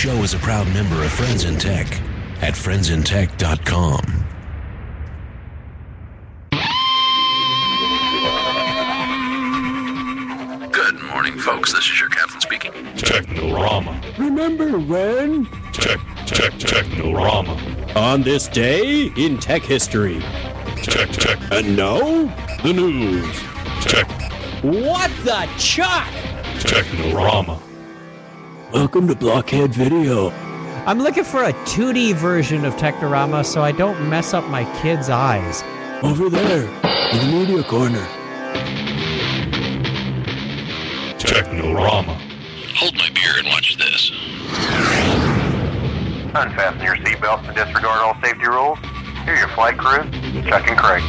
show is a proud member of Friends in Tech at friendsintech.com. Good morning, folks. This is your captain speaking. Technorama. Remember when? Technorama. On this day in tech history. Tech. And now, the news. Tech. What the chuck? Technorama. Welcome to Blockhead Video. I'm looking for a 2D version of Technorama so I don't mess up my kids' eyes. Over there, in the media corner. Technorama. Hold my beer and watch this. Unfasten your seatbelts and disregard all safety rules. Here are your flight crew, Chuck and Craig.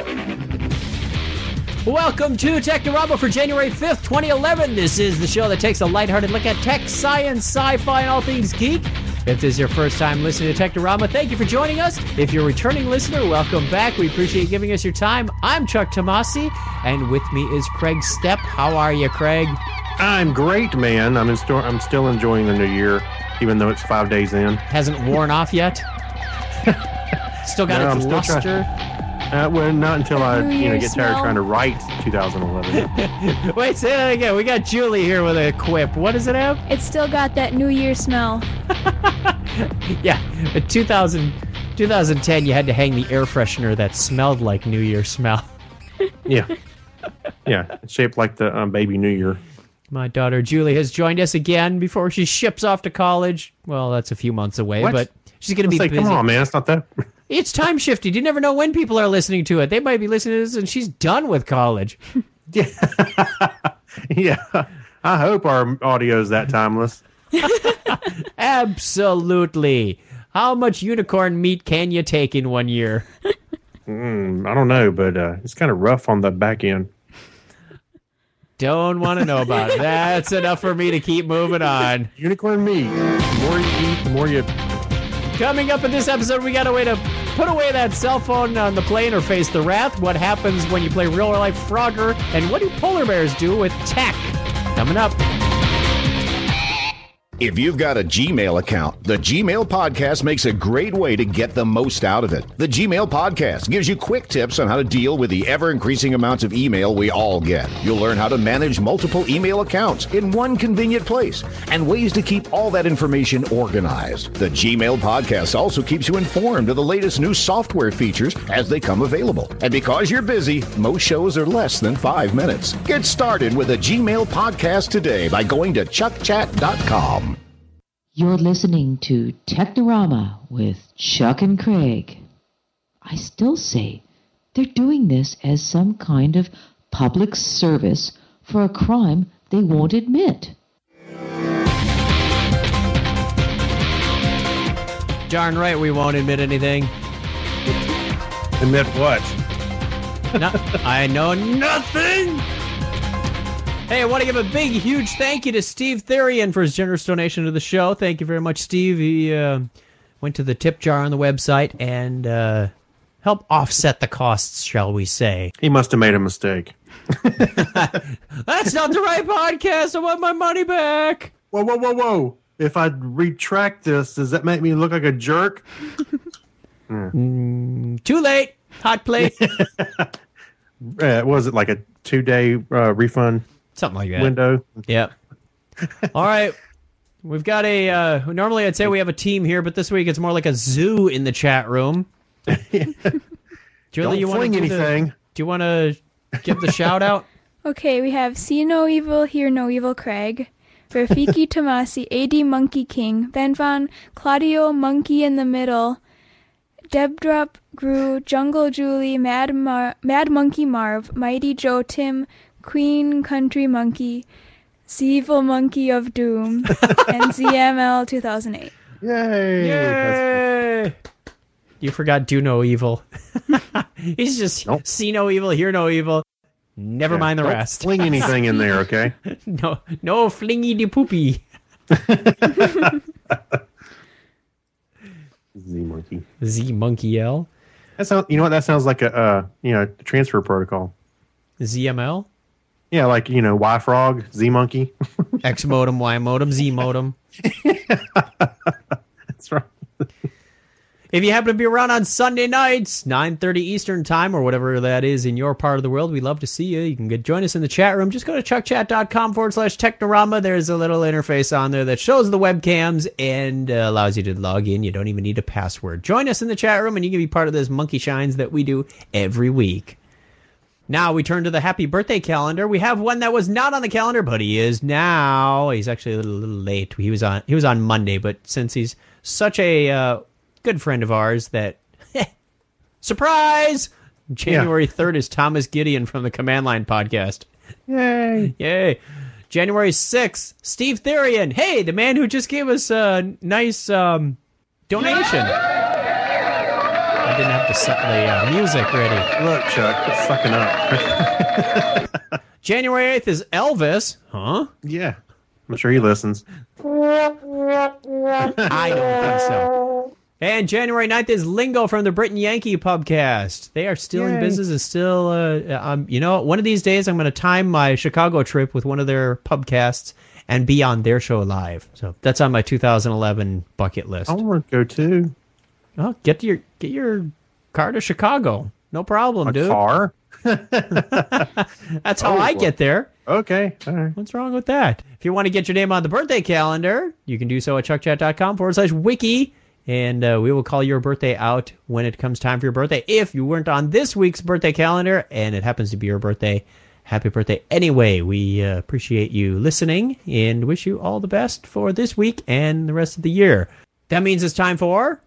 Welcome to Technorama for January 5th, 2011. This is the show that takes a lighthearted look at tech, science, sci-fi, and all things geek. If this is your first time listening to Technorama, thank you for joining us. If you're a returning listener, welcome back. We appreciate you giving us your time. I'm Chuck Tomasi, and with me is Craig Stepp. How are you, Craig? I'm great, man. I'm still enjoying the new year, even though it's 5 days in. Hasn't worn off yet? Still got its luster? Well, not until I get tired smell. trying to write 2011. Wait, say that again. We got Julie here with a quip. What does it have? It's still got that New Year smell. Yeah, in 2010, you had to hang the air freshener that smelled like New Year smell. Yeah. It's shaped like the baby New Year. My daughter Julie has joined us again before she ships off to college. Well, that's a few months away, What? but she's going to be busy. Come on, man. It's not that. It's time shifted. You never know when people are listening to it. They might be listening to this and she's done with college. Yeah. I hope our audio is that timeless. Absolutely. How much unicorn meat can you take in 1 year? I don't know, but it's kind of rough on the back end. Don't want to know about it. That's enough for me to keep moving on. Unicorn meat. The more you eat, the more you... Coming up in this episode, we got a way to put away that cell phone on the plane or face the wrath. What happens when you play real-life Frogger? And what do polar bears do with tech? Coming up. If you've got a Gmail account, the Gmail Podcast makes a great way to get the most out of it. The Gmail Podcast gives you quick tips on how to deal with the ever-increasing amounts of email we all get. You'll learn how to manage multiple email accounts in one convenient place and ways to keep all that information organized. The Gmail Podcast also keeps you informed of the latest new software features as they come available. And because you're busy, most shows are less than 5 minutes. Get started with a Gmail Podcast today by going to chuckchat.com. You're listening to Technorama with Chuck and Craig. I still say they're doing this as some kind of public service for a crime they won't admit. Darn right we won't admit anything. Admit what? No, I know nothing! Hey, I want to give a big, huge thank you to Steve Therian for his generous donation to the show. Thank you very much, Steve. He went to the tip jar on the website and helped offset the costs, shall we say. He must have made a mistake. That's not the right podcast. I want my money back. Whoa. If I retract this, does that make me look like a jerk? Too late. Hot plate. Was it like a 2-day refund? Something like that. Window. Yep. All right. We've got a... normally I'd say we have a team here, but this week it's more like a zoo in the chat room. Julie, Don't you want fling to anything. Do you want to give the shout out? Okay, we have See No Evil, Hear No Evil Craig, Rafiki Tomasi, AD Monkey King, Ben Von, Claudio Monkey in the Middle, Debdrop Gru, Jungle Julie, Mad Monkey Marv, Mighty Joe Tim, Queen Country Monkey, Evil Monkey of Doom, and ZML 2008. Yay! You forgot Do No Evil. He's just See No Evil, Hear No Evil. Never mind the rest. Don't fling anything in there, okay? No flingy de poopy. Z-Monkey. Z-Monkey L. That sounds. You know what? That sounds like a transfer protocol. ZML. Yeah, like Y-Frog, Z-Monkey. X modem, Y modem, Z modem. That's right. If you happen to be around on Sunday nights, 9:30 Eastern time or whatever that is in your part of the world, we'd love to see you. You can join us in the chat room. Just go to chuckchat.com/Technorama. There's a little interface on there that shows the webcams and allows you to log in. You don't even need a password. Join us in the chat room and you can be part of this monkey shines that we do every week. Now we turn to the happy birthday calendar. We have one that was not on the calendar, but he is now. He's actually a little late. He was on Monday, but since he's such a good friend of ours that surprise, January 3rd is Thomas Gideon from the Command Line podcast. Yay. January 6th, Steve Therian. Hey, the man who just gave us a nice donation. I didn't have to set the music ready. Look, Chuck, it's sucking up. January 8th is Elvis. Huh? Yeah. I'm sure he listens. I don't think so. And January 9th is Lingo from the Britain Yankee Pubcast. They are still in business and still, one of these days I'm going to time my Chicago trip with one of their pubcasts and be on their show live. So that's on my 2011 bucket list. I want to go too. Oh, get your car to Chicago. No problem, dude. Car? That's how I get there. Okay. All right. What's wrong with that? If you want to get your name on the birthday calendar, you can do so at chuckchat.com/wiki. And we will call your birthday out when it comes time for your birthday. If you weren't on this week's birthday calendar and it happens to be your birthday, happy birthday anyway. We appreciate you listening and wish you all the best for this week and the rest of the year. That means it's time for...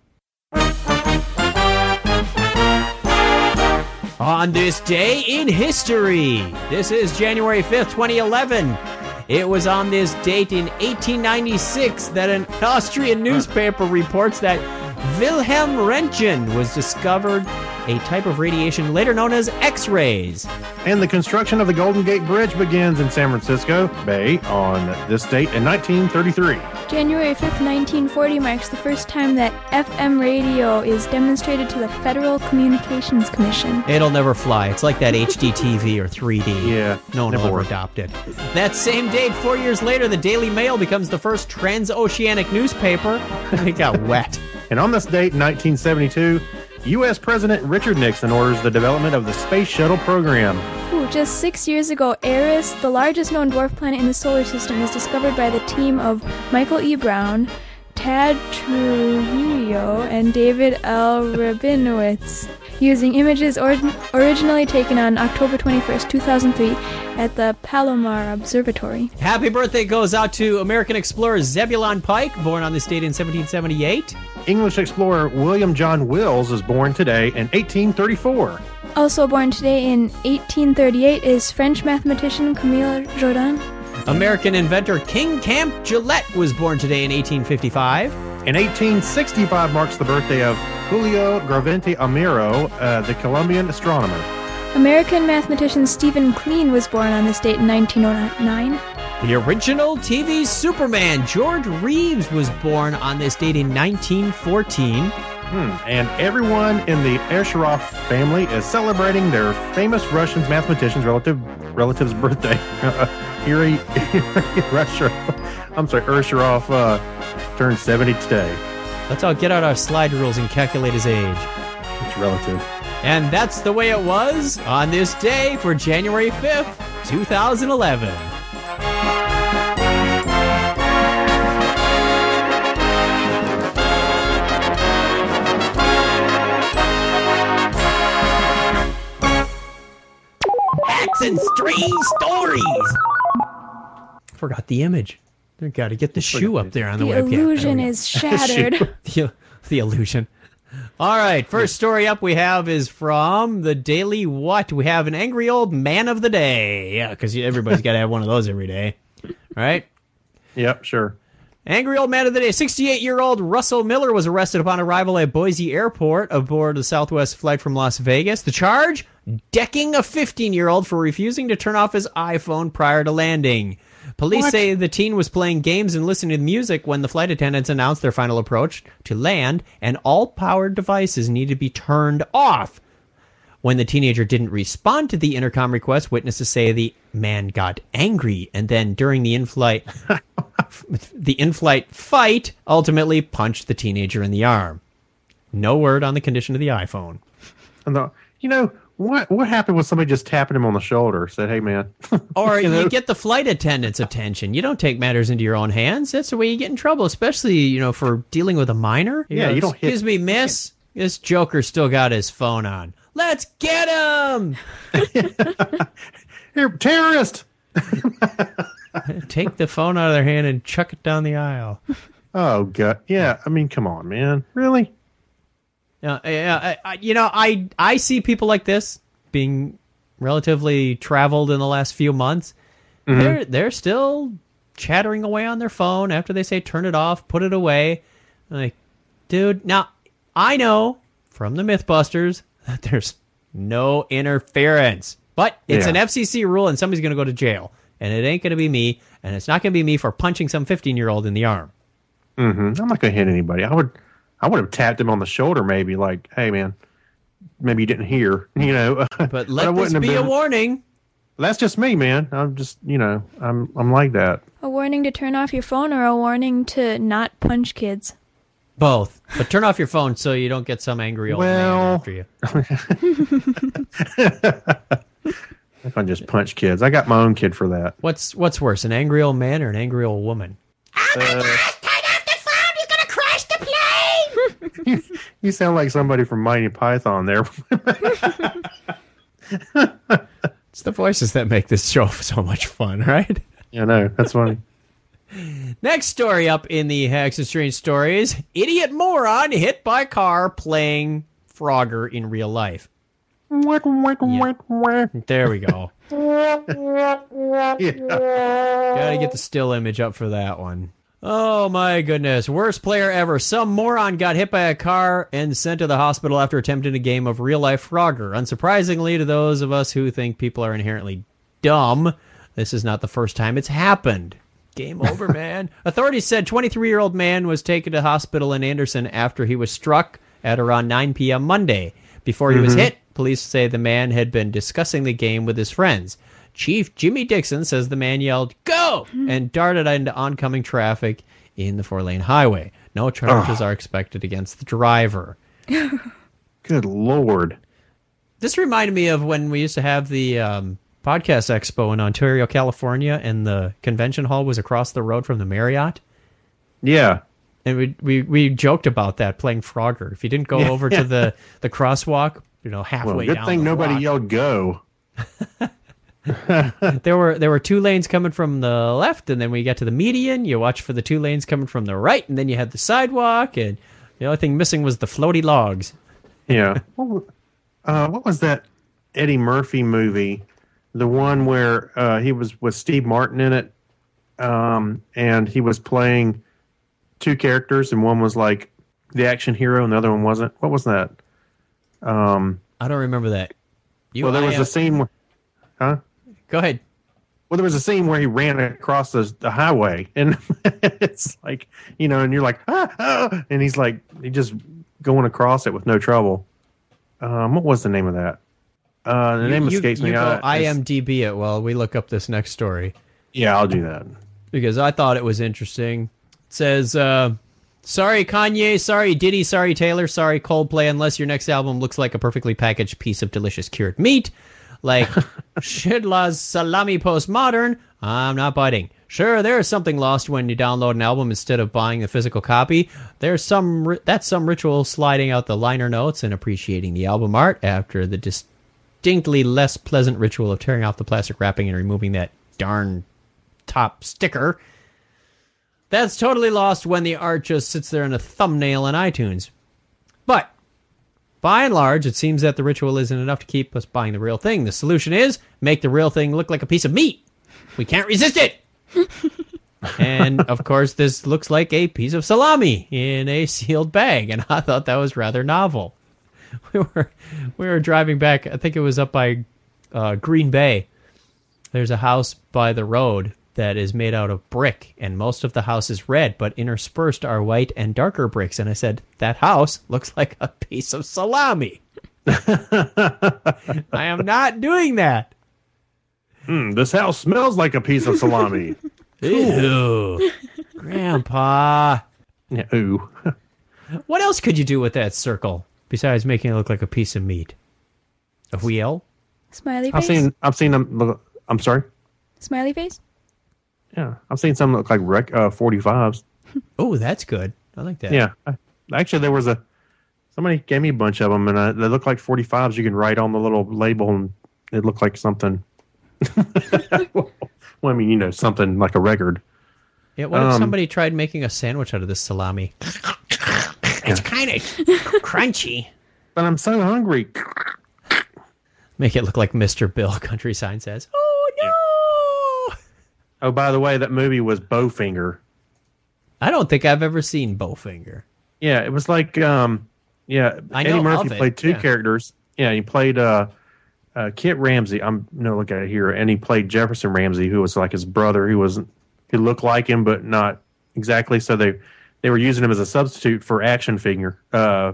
On this day in history. This is January 5th, 2011. It was on this date in 1896 that an Austrian newspaper reports that Wilhelm Röntgen was discovered a type of radiation later known as X-rays. And the construction of the Golden Gate Bridge begins in San Francisco Bay on this date in 1933. January 5th, 1940 marks the first time that FM radio is demonstrated to the Federal Communications Commission. It'll never fly. It's like that HDTV or 3D. Yeah. No one will ever adopt it. That same date, 4 years later, the Daily Mail becomes the first transoceanic newspaper. It got wet. And on this date in 1972, U.S. President Richard Nixon orders the development of the Space Shuttle program. Just 6 years ago, Eris, the largest known dwarf planet in the solar system, was discovered by the team of Michael E. Brown, Tad Trujillo, and David L. Rabinowitz, using images originally taken on October 21st, 2003 at the Palomar Observatory. Happy birthday goes out to American explorer Zebulon Pike, born on this date in 1778. English explorer William John Wills is born today in 1834. Also born today in 1838 is French mathematician Camille Jordan. American inventor King Camp Gillette was born today in 1855. In 1865 marks the birthday of Julio Gravente Amiro, the Colombian astronomer. American mathematician Stephen Kleene was born on this date in 1909. The original TV Superman, George Reeves, was born on this date in 1914. And everyone in the Arsharov family is celebrating their famous Russian mathematician's relative's birthday. Yuri Arsharov turned 70 today. Let's all get out our slide rules and calculate his age. It's relative. And that's the way it was on this day for January 5th, 2011. And stray stories. Forgot the image. I got to get the shoe up there on the webcam. The illusion is shattered. the illusion. All right, first story up we have is from the Daily What. We have an angry old man of the day. Yeah, because everybody's got to have one of those every day. Right? Yep, sure. Angry old man of the day. 68-year-old Russell Miller was arrested upon arrival at Boise Airport aboard the Southwest flight from Las Vegas. The charge? Decking a 15-year-old for refusing to turn off his iPhone prior to landing. Police say the teen was playing games and listening to music when the flight attendants announced their final approach to land, and all powered devices needed to be turned off. When the teenager didn't respond to the intercom request, witnesses say the man got angry, and then during the in-flight in-flight fight ultimately punched the teenager in the arm. No word on the condition of the iPhone. What happened when somebody just tapping him on the shoulder, said, "Hey, man." Or you get the flight attendant's attention. You don't take matters into your own hands. That's the way you get in trouble, especially, for dealing with a minor. You don't hit. Excuse me, miss. This joker still got his phone on. Let's get him! Here, terrorist! Take the phone out of their hand and chuck it down the aisle. Oh, God. Yeah, I mean, come on, man. Really? I see people like this being relatively traveled in the last few months. Mm-hmm. They're still chattering away on their phone after they say turn it off, put it away. Like, dude, now I know from the Mythbusters that there's no interference, but it's an FCC rule and somebody's going to go to jail, and it ain't going to be me, and it's not going to be me for punching some 15-year-old in the arm. Mm-hmm. I'm not going to hit anybody. I would have tapped him on the shoulder, maybe, like, "Hey, man, maybe you didn't hear, But let this be a warning. That's just me, man. I'm just, I'm like that. A warning to turn off your phone or a warning to not punch kids? Both. But turn off your phone so you don't get some angry old man after you. If I just punch kids. I got my own kid for that. What's worse, an angry old man or an angry old woman? Oh my gosh, turn off the phone! You're going to crash the plane! You sound like somebody from Mighty Python there. It's the voices that make this show so much fun, right? Yeah, I know. That's funny. Next story up in the Hacks and Strange Stories. Idiot moron hit by car playing Frogger in real life. Yeah. There we go. Gotta get the still image up for that one. Oh my goodness. Worst player ever. Some moron got hit by a car and sent to the hospital after attempting a game of real-life Frogger. Unsurprisingly to those of us who think people are inherently dumb, this is not the first time it's happened. Game over, man. Authorities said 23-year-old man was taken to hospital in Anderson after he was struck at around 9 p.m. Monday. Before he was hit, police say the man had been discussing the game with his friends. Chief Jimmy Dixon says the man yelled, "Go!" and darted into oncoming traffic in the 4-lane highway. No charges are expected against the driver. Good Lord. This reminded me of when we used to have the Podcast Expo in Ontario, California, and the convention hall was across the road from the Marriott. Yeah. And we joked about that, playing Frogger. If you didn't go over to the crosswalk, halfway down. Good thing nobody yelled "go." There were 2 lanes coming from the left, and then when you got to the median, you watch for the 2 lanes coming from the right, and then you had the sidewalk, and the only thing missing was the floaty logs. Yeah. What was that Eddie Murphy movie? The one where he was with Steve Martin in it, and he was playing 2 characters, and one was like the action hero, and the other one wasn't. What was that? I don't remember that. There was a scene where... Huh? Go ahead. Well, there was a scene where he ran across the highway, and it's like, and you're like, and he's just going across it with no trouble. What was the name of that? The name escapes me. You go IMDb it while we look up this next story. Yeah, I'll do that. Because I thought it was interesting. It says, sorry Kanye, sorry Diddy, sorry Taylor, sorry Coldplay, unless your next album looks like a perfectly packaged piece of delicious cured meat. Like Shidla's Salami Postmodern, I'm not biting. Sure, there is something lost when you download an album instead of buying the physical copy. That's some ritual sliding out the liner notes and appreciating the album art after the distinctly less pleasant ritual of tearing off the plastic wrapping and removing that darn top sticker. That's totally lost when the art just sits there in a thumbnail in iTunes. But by and large, it seems that the ritual isn't enough to keep us buying the real thing. The solution is make the real thing look like a piece of meat. We can't resist it. And, of course, this looks like a piece of salami in a sealed bag, and I thought that was rather novel. We were driving back, I think it was up by Green Bay. There's a house by the road that is made out of brick, and most of the house is red, but interspersed are white and darker bricks. And I said, that house looks like a piece of salami. I am not doing that. This house smells like a piece of salami. Ew. Grandpa. Yeah, ooh. What else could you do with that circle besides making it look like a piece of meat? A wheel? Smiley face? I've seen them look, I'm sorry? Smiley face? Yeah, I've seen some look like 45s. Oh, that's good. I like that. Yeah. Actually, there was somebody gave me a bunch of them, and they look like 45s. You can write on the little label, and it looked like something. Well, I mean, something like a record. Yeah, what if somebody tried making a sandwich out of this salami? It's kind of crunchy. But I'm so hungry. Make it look like Mr. Bill, country sign says. Oh, no! Oh, by the way, that movie was Bowfinger. I don't think I've ever seen Bowfinger. Yeah, it was like, Eddie Murphy played two characters. Yeah, he played Kit Ramsey. I'm looking at it here, and he played Jefferson Ramsey, who was like his brother, who looked like him, but not exactly. So they were using him as a substitute for action figure in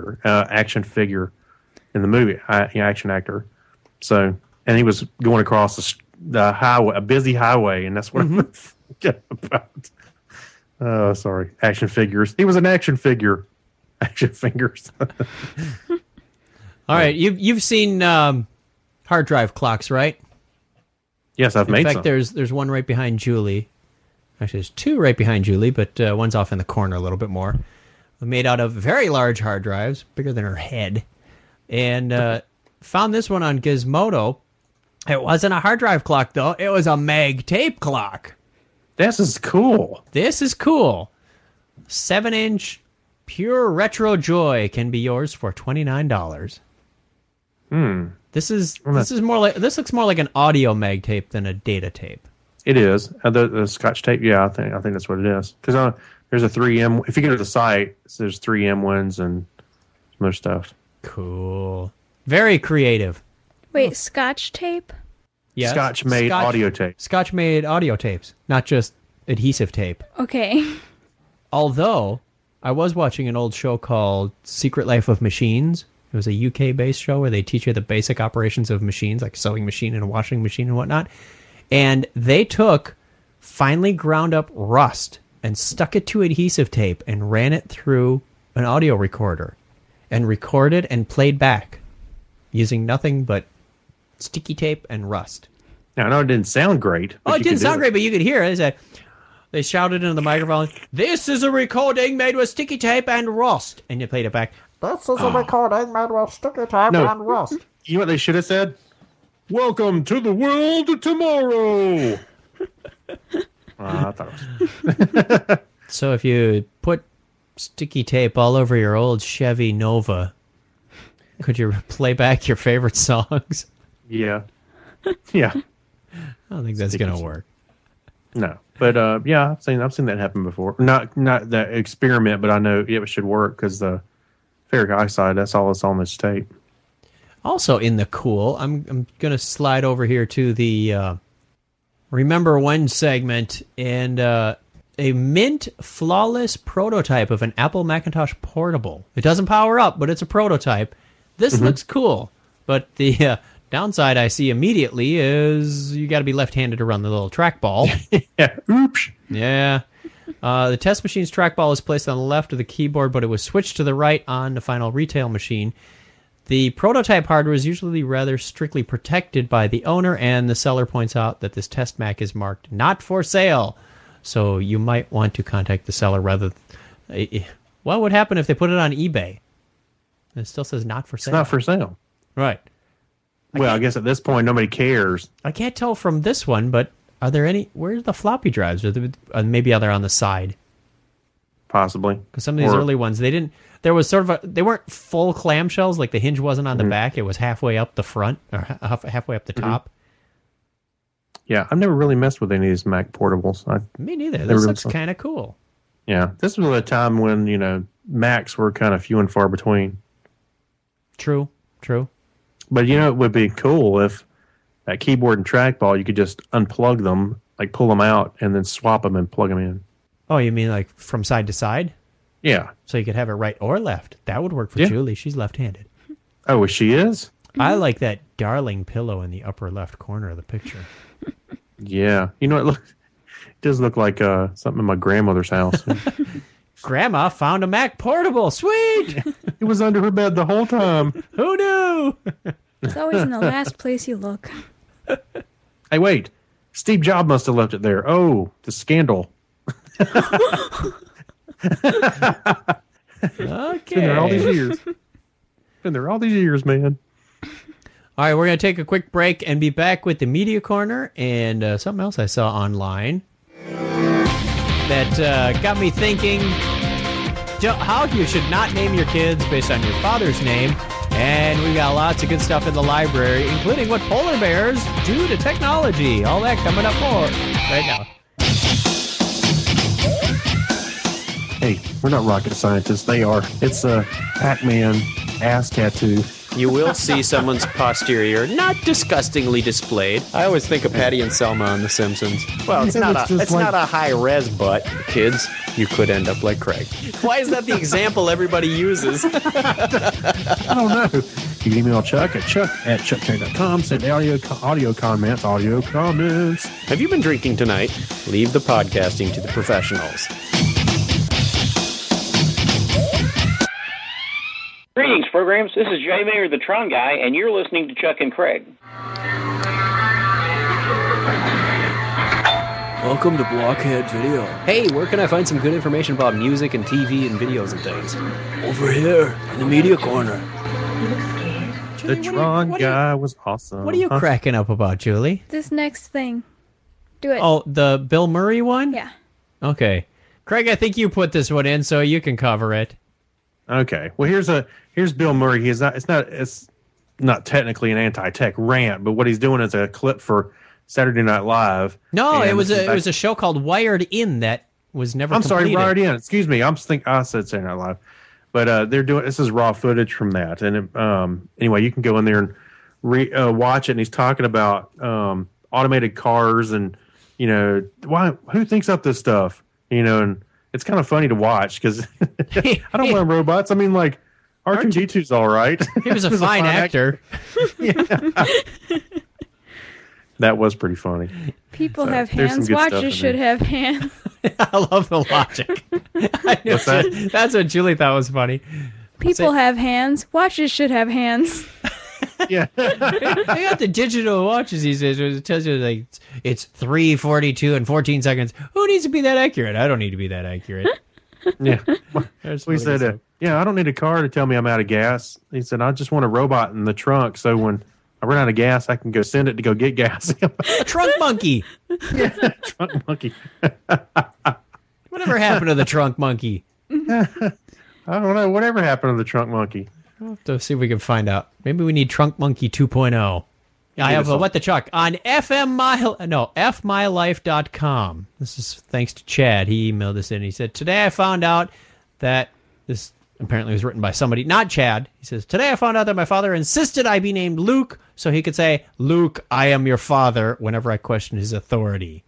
the movie, action actor. So, and he was going across the highway, a busy highway, and that's what I'm forgetting about. Oh, sorry, action figures. He was an action figure. Action fingers. All right, you've seen hard drive clocks, right? Yes, I've made some. In fact, there's one right behind Julie. Actually, there's two right behind Julie, but one's off in the corner a little bit more. Made out of very large hard drives, bigger than her head. And found this one on Gizmodo. It wasn't a hard drive clock, though. It was a mag tape clock. This is cool. 7-inch pure retro joy can be yours for $29. This looks more like an audio mag tape than a data tape. It is. The Scotch tape, yeah, I think that's what it is. Because there's a 3M. If you go to the site, there's 3M ones and some other stuff. Cool. Very creative. Wait, Scotch tape? Yes. Scotch-made audio tape. Scotch-made audio tapes, not just adhesive tape. Okay. Although, I was watching an old show called Secret Life of Machines. It was a UK-based show where they teach you the basic operations of machines, like a sewing machine and a washing machine and whatnot. And they took finely ground up rust and stuck it to adhesive tape and ran it through an audio recorder and recorded and played back using nothing but sticky tape and rust. Now, I know it didn't sound great. Oh, it didn't sound great, but you could hear it. They shouted into the microphone, "This is a recording made with sticky tape and rust." And you played it back. "This is a recording made with sticky tape and rust." You know what they should have said? "Welcome to the world of tomorrow." I thought it was... So if you put sticky tape all over your old Chevy Nova, could you play back your favorite songs? Yeah. Yeah. I don't think that's going to work. No. But yeah, I've seen that happen before. Not that experiment, but I know it should work because the ferric oxide, that's all that's on this tape. Also in the cool, I'm going to slide over here to the Remember When segment, and a mint flawless prototype of an Apple Macintosh Portable. It doesn't power up, but it's a prototype. This looks cool, but the downside I see immediately is you got to be left-handed to run the little trackball. Yeah, oops. Yeah. The test machine's trackball is placed on the left of the keyboard, but it was switched to the right on the final retail machine. The prototype hardware is usually rather strictly protected by the owner, and the seller points out that this test Mac is marked not for sale. So you might want to contact the seller rather. What would happen if they put it on eBay? It still says not for sale. It's not for sale. Right. Well, I guess at this point, nobody cares. I can't tell from this one, but are there any... Where's the floppy drives? Maybe they're on the side. Possibly. Because some of these early ones, they didn't... There was sort of they weren't full clamshells, like the hinge wasn't on the back. It was halfway up the front, or halfway up the top. Yeah, I've never really messed with any of these Mac portables. Me neither. This looks kind of cool. Yeah, this was a time when, Macs were kind of few and far between. True. But, it would be cool if that keyboard and trackball, you could just unplug them, like pull them out, and then swap them and plug them in. Oh, you mean like from side to side? Yeah. So you could have it right or left. That would work for Julie. She's left-handed. Oh, she is? I like that darling pillow in the upper left corner of the picture. Yeah. does look like something in my grandmother's house. Grandma found a Mac Portable. Sweet! It was under her bed the whole time. Who knew? It's always in the last place you look. Hey, wait. Steve Jobs must have left it there. Oh, the scandal. Okay. Been there all these years. Been there all these years, man. All right, we're going to take a quick break and be back with the Media Corner and something else I saw online that got me thinking how you should not name your kids based on your father's name. And we got lots of good stuff in the library, including what polar bears do to technology. All that coming up more right now. Hey, we're not rocket scientists. They are. It's a Pac-Man ass tattoo. You will see someone's posterior, not disgustingly displayed. I always think of Patty and Selma on The Simpsons. Well, it's not a high-res butt. Kids, you could end up like Craig. Why is that the example everybody uses? I don't know. You can email Chuck at chuck@chuckterry.com. Send audio comments. Have you been drinking tonight? Leave the podcasting to the professionals. Greetings, programs. This is Jay Mayer, the Tron Guy, and you're listening to Chuck and Craig. Welcome to Blockhead Video. Hey, where can I find some good information about music and TV and videos and things? Over here, in the Media Corner. The Tron Guy was awesome. What are you cracking up about, Julie? This next thing. Do it. Oh, the Bill Murray one? Yeah. Okay. Craig, I think you put this one in, so you can cover it. Okay. Well, here's Bill Murray. It's not technically an anti-tech rant, but what he's doing is a clip for Saturday Night Live. No, it was a show called Wired In that was never completed. Sorry, Wired In. Excuse me. I said Saturday Night Live. But this is raw footage from that. And anyway, you can go in there and watch it. And he's talking about automated cars and, who thinks up this stuff? And it's kind of funny to watch because I don't want robots. I mean, like, R2-D2's all right. He was a fine actor. That was pretty funny. People have hands. Watches should have hands. I love the logic. What's that? That's what Julie thought was funny. People have hands. Watches should have hands. Yeah. They got the digital watches these days where it tells you like it's 3:42 and 14 seconds. Who needs to be that accurate? I don't need to be that accurate. Yeah. We said, I don't need a car to tell me I'm out of gas. He said, I just want a robot in the trunk so when I run out of gas, I can go send it to go get gas. A trunk monkey. Yeah, trunk monkey. Whatever happened to the trunk monkey? I don't know. Whatever happened to the trunk monkey? We'll have to see if we can find out. Maybe we need Trunk Monkey 2.0. I have What the Chuck on fmylife.com. This is thanks to Chad. He emailed this in. He said, today I found out that this apparently was written by somebody, not Chad. He says, today I found out that my father insisted I be named Luke so he could say, Luke, I am your father, whenever I question his authority.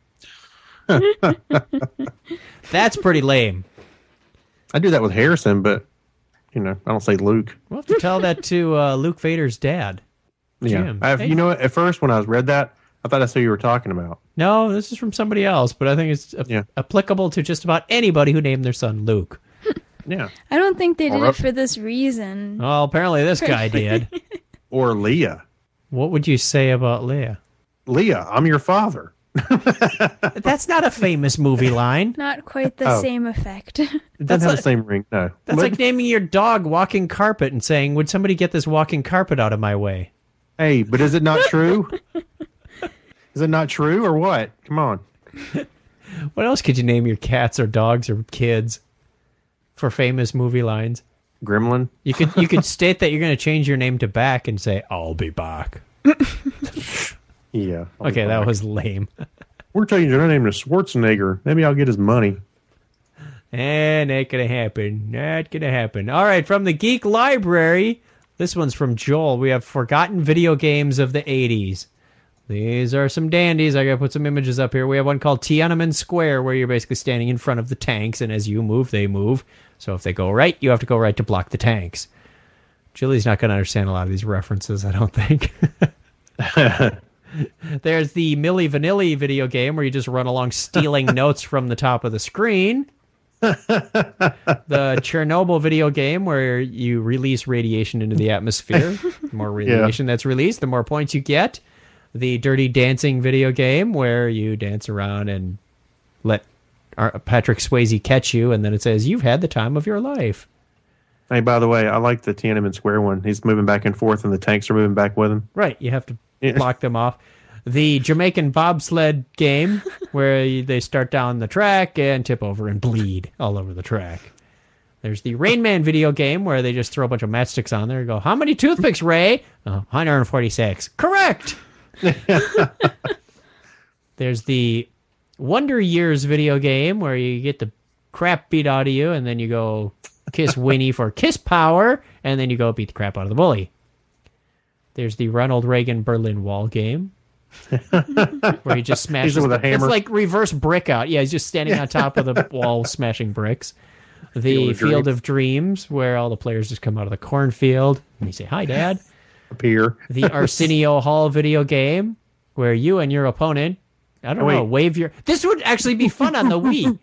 That's pretty lame. I do that with Harrison, but, I don't say Luke. We'll have to tell that to Luke Vader's dad. Yeah. Jim. At first when I read that, I thought that's who you were talking about. No, this is from somebody else, but I think it's applicable to just about anybody who named their son Luke. Yeah. I don't think they did it for this reason. Well, apparently this guy did. Or Leah. What would you say about Leah? Leah, I'm your father. That's not a famous movie line. Not quite the same effect. It doesn't have the same ring, no. That's like naming your dog Walking Carpet and saying, would somebody get this walking carpet out of my way? Hey, but is it not true? Is it not true or what? Come on. What else could you name your cats or dogs or kids for famous movie lines? Gremlin. You could state that you're going to change your name to Back and say, I'll be back. Yeah. Okay, that was lame. We're changing your name to Schwarzenegger. Maybe I'll get his money. And not gonna happen. Not gonna happen. All right, from the Geek Library, this one's from Joel. We have forgotten video games of the 80s. These are some dandies. I gotta put some images up here. We have one called Tiananmen Square, where you're basically standing in front of the tanks, and as you move, they move. So if they go right, you have to go right to block the tanks. Julie's not gonna understand a lot of these references, I don't think. There's the Milli Vanilli video game where you just run along stealing notes from the top of the screen. The Chernobyl video game where you release radiation into the atmosphere. The more radiation that's released, the more points you get. The Dirty Dancing video game where you dance around and let Patrick Swayze catch you, and then it says, you've had the time of your life. Hey, by the way, I like the Tiananmen Square one. He's moving back and forth, and the tanks are moving back with him. Right, you have to block them off. The Jamaican bobsled game, where they start down the track and tip over and bleed all over the track. There's the Rain Man video game, where they just throw a bunch of matchsticks on there and go, how many toothpicks, Ray? 146. Correct! There's the Wonder Years video game, where you get the crap beat out of you, and then you go kiss Winnie for kiss power, and then you go beat the crap out of the bully. There's the Ronald Reagan Berlin Wall game, where he just smashes with a hammer. It's like reverse brick out. Yeah, he's just standing on top of the wall smashing bricks. The Field of Dreams, where all the players just come out of the cornfield and you say, hi, Dad. Appear. The Arsenio Hall video game, where you and your opponent, I don't know, wave your... This would actually be fun on the Wii.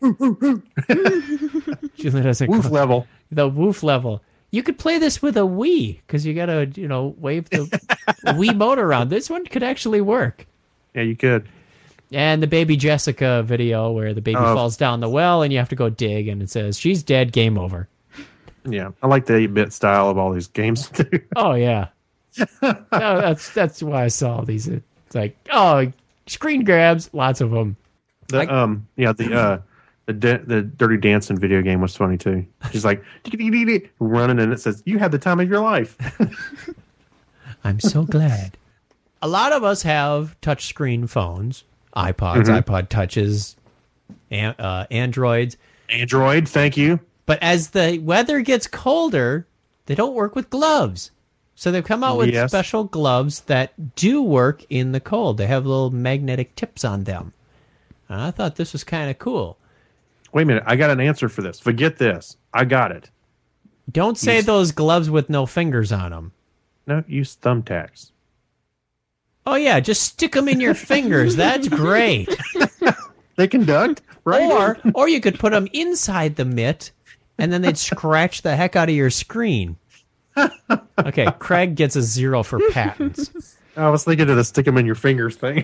Julie doesn't Woof level. The woof level. You could play this with a Wii, because you got to, wave the Wii motor around. This one could actually work. Yeah, you could. And the Baby Jessica video, where the baby falls down the well, and you have to go dig, and it says, she's dead, game over. Yeah, I like the 8-bit style of all these games, too. Oh, yeah. That's why I saw all these. It's like, screen grabs, lots of them. The Dirty Dancing video game was funny too. She's like running, and it says, "You had the time of your life." I'm so glad. A lot of us have touchscreen phones, iPods, iPod Touches, Androids. Android, thank you. But as the weather gets colder, they don't work with gloves. So they've come out with special gloves that do work in the cold. They have little magnetic tips on them. And I thought this was kind of cool. Wait a minute. I got an answer for this. Forget this. I got it. Don't say those gloves with no fingers on them. No, use thumbtacks. Oh, yeah. Just stick them in your fingers. That's great. They conduct, right? Or you could put them inside the mitt, and then they'd scratch the heck out of your screen. Okay, Craig gets a 0 for patents. I was thinking of the stick them in your fingers thing.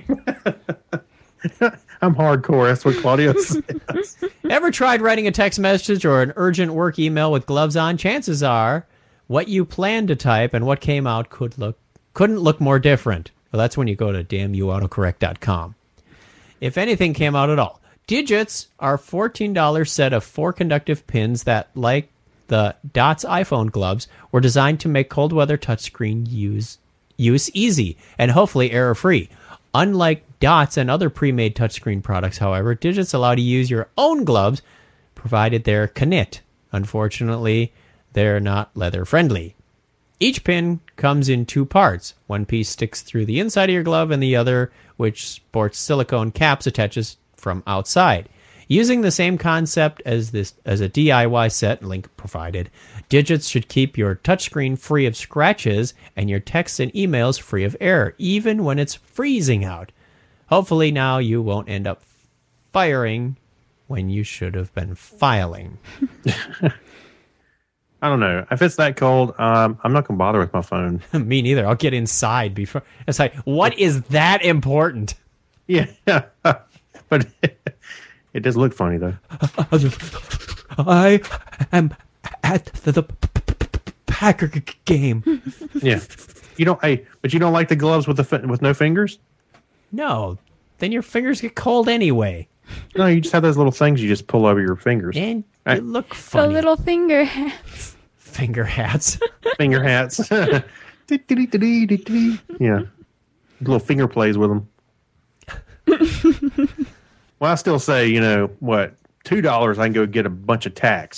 I'm hardcore. That's what Claudio says. Ever tried writing a text message or an urgent work email with gloves on? Chances are what you planned to type and what came out couldn't look more different. Well, that's when you go to damnyouautocorrect.com. If anything came out at all. Digits are $14 set of 4 conductive pins that, like the Dots iPhone gloves, were designed to make cold weather touchscreen use easy and hopefully error-free. Unlike Dots and other pre-made touchscreen products, however, Digits allow you to use your own gloves, provided they're Knit. Unfortunately, they're not leather-friendly. Each pin comes in 2 parts. One piece sticks through the inside of your glove, and the other, which sports silicone caps, attaches from outside. Using the same concept as a DIY set, link provided, Digits should keep your touchscreen free of scratches and your texts and emails free of error, even when it's freezing out. Hopefully now you won't end up firing when you should have been filing. I don't know. If it's that cold, I'm not going to bother with my phone. Me neither. I'll get inside before. It's like, what is that important? Yeah. But it does look funny, though. I am at the Packer game. Yeah. But you don't like the gloves with no fingers? No. Then your fingers get cold anyway. No, you just have those little things you just pull over your fingers. And they look funny. The little finger hats. Finger hats. Finger hats. Yeah. Little finger plays with them. Well, I still say, $2 I can go get a bunch of tacks.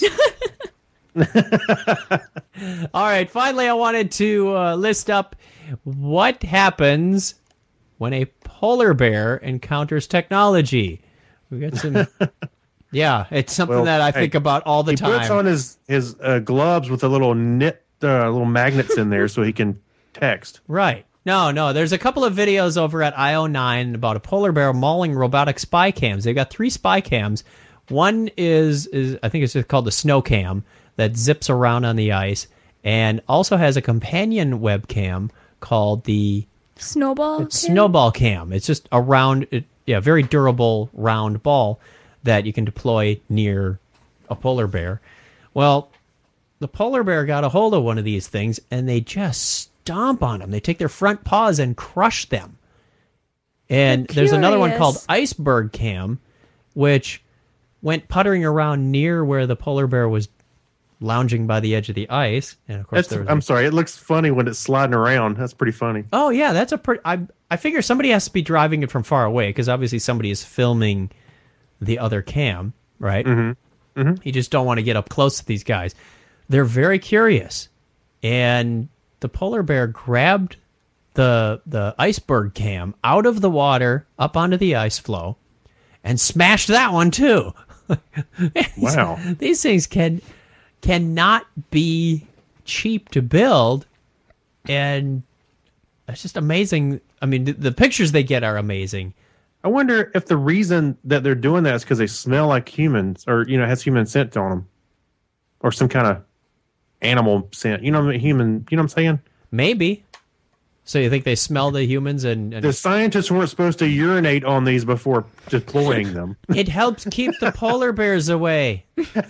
All right. Finally, I wanted to list up what happens when a polar bear encounters technology. We got some... Yeah, it's something that I think about all the time. He puts on his gloves with a little little magnets in there so he can text. Right. No. There's a couple of videos over at IO9 about a polar bear mauling robotic spy cams. They've got 3 spy cams. One is I think it's just called the snow cam that zips around on the ice, and also has a companion webcam called the snowball cam. It's just a round, very durable round ball that you can deploy near a polar bear. Well, the polar bear got a hold of one of these things, and they just stomp on them. They take their front paws and crush them. And there's another one called Iceberg Cam, which went puttering around near where the polar bear was lounging by the edge of the ice. And of course, I'm sorry, it looks funny when it's sliding around. That's pretty funny. Oh yeah, that's a pretty. I figure somebody has to be driving it from far away, because obviously somebody is filming the other cam, right? Mm-hmm. Mm-hmm. You just don't want to get up close to these guys. They're very curious, and the polar bear grabbed the iceberg cam out of the water up onto the ice floe and smashed that one too. Wow. These things cannot be cheap to build, and it's just amazing. I mean, the pictures they get are amazing. I wonder if the reason that they're doing that is because they smell like humans, or has human scent on them, or some kind of animal scent. Human. You know what I'm saying? Maybe. So you think they smell the humans and the scientists weren't supposed to urinate on these before deploying them. It helps keep the polar bears away.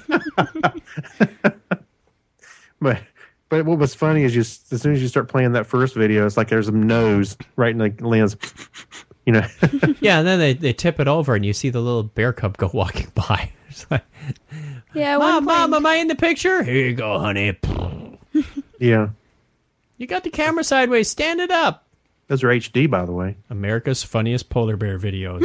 But what was funny is as soon as you start playing that first video, it's like there's a nose right in the lens. Yeah, and then they tip it over, and you see the little bear cub go walking by. It's like, yeah, Mom, am I in the picture? Here you go, honey. Yeah. You got the camera sideways. Stand it up. Those are HD, by the way. America's funniest polar bear videos.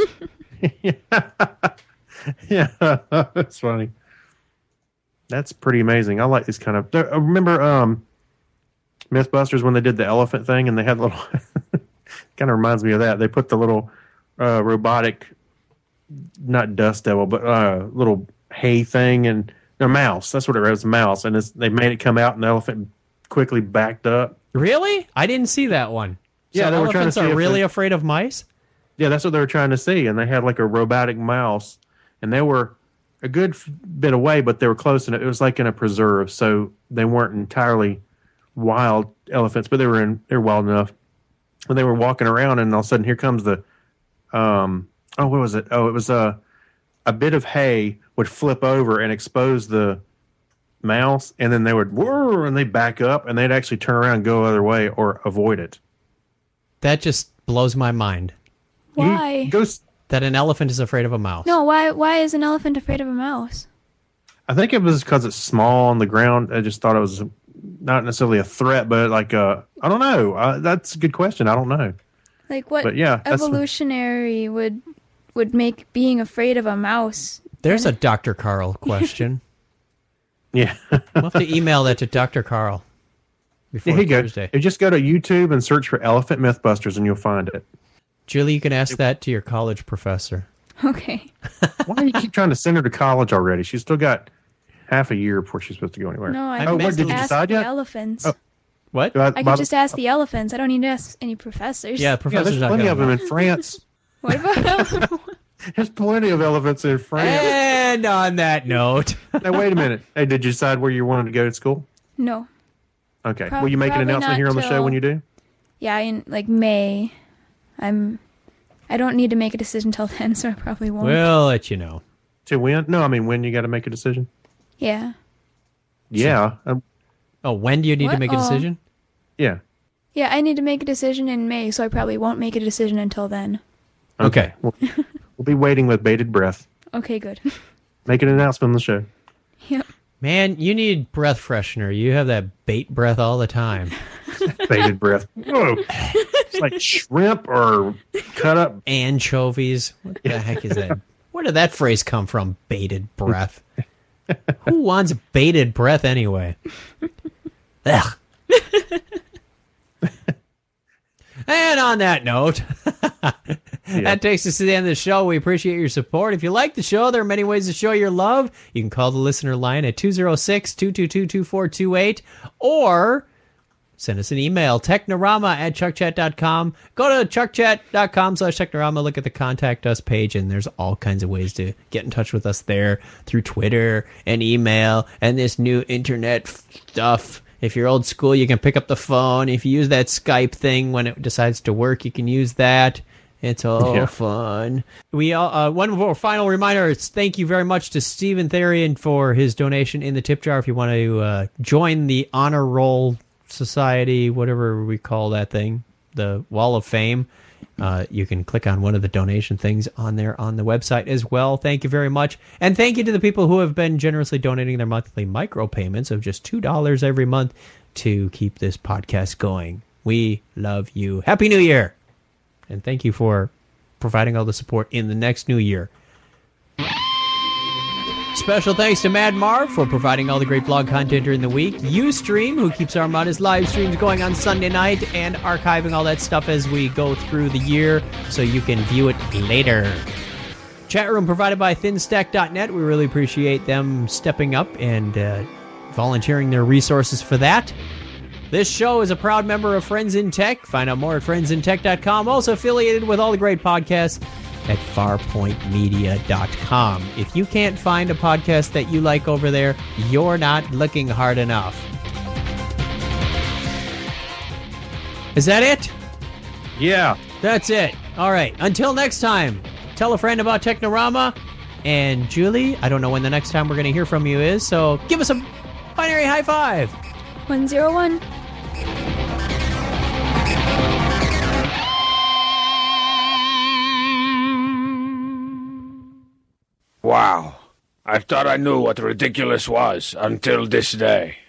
Yeah, that's funny. That's pretty amazing. I like this kind of. I remember Mythbusters when they did the elephant thing, and they had little. Kind of reminds me of that. They put the little robotic, not dust devil, but little hay thing and a mouse. That's what it was, a mouse, and they made it come out, and the elephant quickly backed up. Really? I didn't see that one. Yeah, so they were trying to see are really afraid of mice? Yeah, that's what they were trying to see, and they had like a robotic mouse, and they were a good bit away, but they were close, and it was like in a preserve, so they weren't entirely wild elephants, but they're wild enough. And they were walking around, and all of a sudden, here comes the, what was it? Oh, it was a bit of hay would flip over and expose the mouse, and then they would whir, and they back up, and they'd actually turn around and go the other way or avoid it. That just blows my mind. Why? That an elephant is afraid of a mouse. No, why is an elephant afraid of a mouse? I think it was because it's small on the ground. I just thought it was not necessarily a threat, but like I don't know. That's a good question. I don't know. Like what? But yeah, evolutionary would make being afraid of a mouse? There's a Dr. Carl question. Yeah, we'll have to email that to Dr. Carl before Thursday. You just go to YouTube and search for Elephant Mythbusters, and you'll find it. Julie, you can ask that to your college professor. Okay. Why do you keep trying to send her to college already? She's still got half a year before she's supposed to go anywhere. No, I what, did you ask decide the yet? elephants. Oh. What? I could just ask the elephants. I don't need to ask any professors. Yeah, professors. There's plenty of them in France. What about There's plenty of elephants in France. And on that note. Now, wait a minute. Hey, did you decide where you wanted to go to school? No. Okay. Will you make an announcement here on the show when you do? Yeah, in like May. I don't need to make a decision till then, so I probably won't. We'll let you know. To when? No, I mean when you got to make a decision. Yeah. Yeah. When do you need to make a decision? Yeah. Yeah, I need to make a decision in May, so I probably won't make a decision until then. Okay. We'll be waiting with bated breath. Okay, good. Make an announcement on the show. Yep. Man, you need breath freshener. You have that bait breath all the time. Bated breath. Whoa. It's like shrimp or cut up anchovies. What the heck is that? Where did that phrase come from? Bated breath. Who wants bated breath anyway? Ugh. And on that note, that takes us to the end of the show. We appreciate your support. If you like the show, there are many ways to show your love. You can call the listener line at 206-222-2428, or you can send us an email to technorama@technorama.com. send us an email, technorama@chuckchat.com. Go to chuckchat.com/technorama, look at the Contact Us page, and there's all kinds of ways to get in touch with us there through Twitter and email and this new internet stuff. If you're old school, you can pick up the phone. If you use that Skype thing when it decides to work, you can use that. It's all fun. We one more final reminder is thank you very much to Stephen Therian for his donation in the tip jar. If you want to join the Honor Roll Society, whatever we call that thing, the Wall of Fame, you can click on one of the donation things on there on the website as well. Thank you very much. And thank you to the people who have been generously donating their monthly micropayments of just $2 every month to keep this podcast going. We love you. Happy New Year! And thank you for providing all the support in the next new year. Special thanks to Mad Marv for providing all the great blog content during the week. Ustream, who keeps Armada's live streams going on Sunday night and archiving all that stuff as we go through the year so you can view it later. Chat room provided by thinstack.net. We really appreciate them stepping up and volunteering their resources for that. This show is a proud member of Friends in Tech. Find out more at friendsintech.com. Also affiliated with all the great podcasts at farpointmedia.com. If you can't find a podcast that you like over there, you're not looking hard enough. Is that it? Yeah. That's it. All right. Until next time, tell a friend about Technorama. And Julie, I don't know when the next time we're going to hear from you is, so give us a binary high five. 101. Wow. I thought I knew what ridiculous was until this day.